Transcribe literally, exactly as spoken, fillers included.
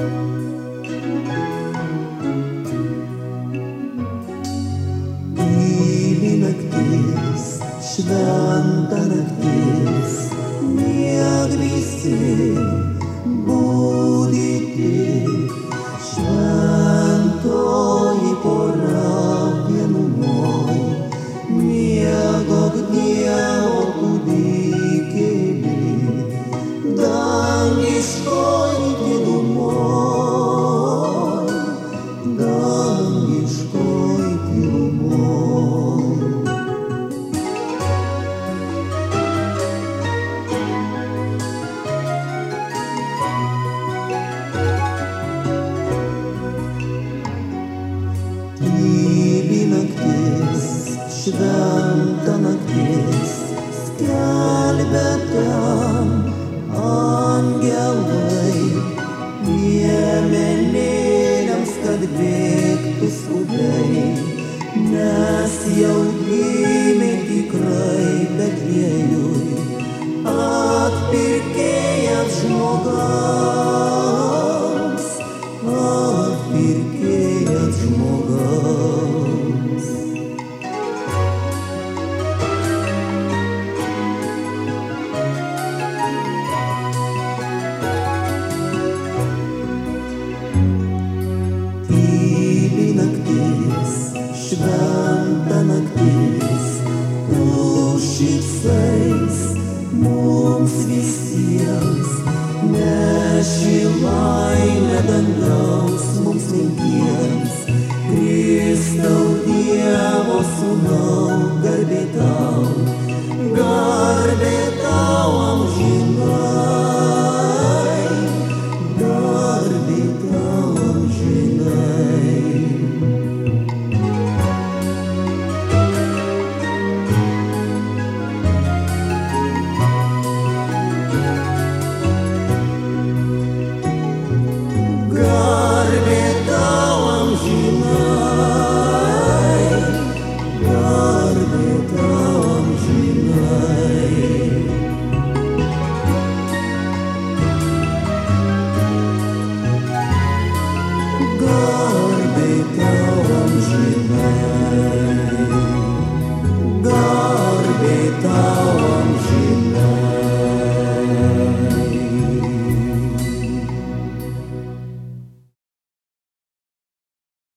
Tyli naktis, šventa naktis, mieg visi būdyti, šventoji pora vienumoj, miegok Dievo kūdikėli, dangiškoj tylumoj, dangiškoj tylumoj. Tyli naktis, šventa naktis, skelbia ten angelai, piemenėliams, kad bėgtų skubiai, nes jau gimė tikrai Betliejui atpirkėjas žmogams, atpirkėjas žmogams. Tyli naktis, šventa naktis, tu šypsais mums visiems, neši laimę dangaus.